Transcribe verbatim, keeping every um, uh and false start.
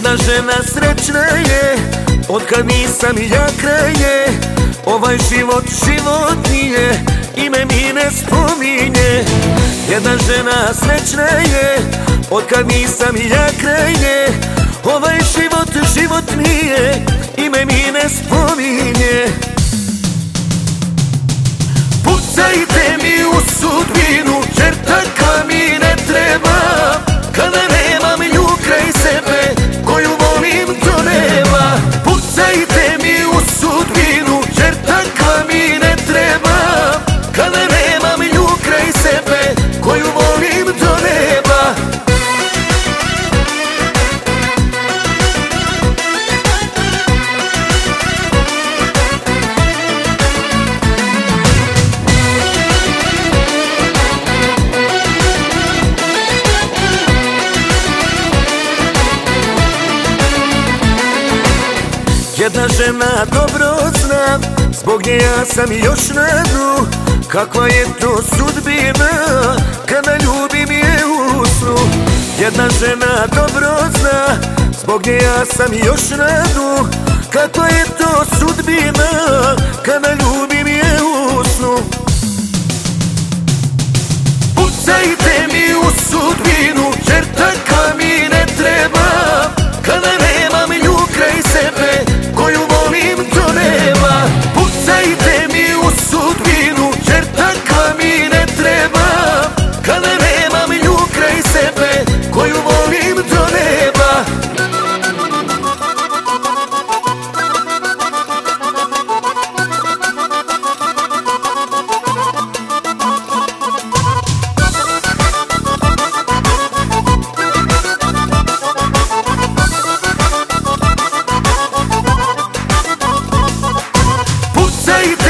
Jedna žena srećna je, otkad nisam ja kraje. Ovaj život život nije, ime mi ne spominje. Jedna žena srećna je, otkad nisam ja kraje. Ovaj život život nije, ime mi ne spominje. Pucajte mi u sudbinu, jer takva mi ne treba. Kada nemam nju kraj sebe, koju volim to nema. Pucajte mi u sudbinu, jer takva mi ne treba. Kada nemam nju kraj sebe, koju volim to nema. Jedna žena dobro zna, zbog nje ja sam još na dnu. Kakva je to sudbina, kada ljubim je u snu. Jedna žena dobro zna, zbog nje ja sam još na dnu. Kakva je to sudbina, kada ljubim je u snu. Pucajte mi u sudbinu, jer takva mi ne treba. Kada nemam nju kraj sebe, koju volim to nema. Pucajte mi u sudbinu, jer takva mi ne treba. Kada nemam nju kraj sebe, koju volim to nema. Pucajte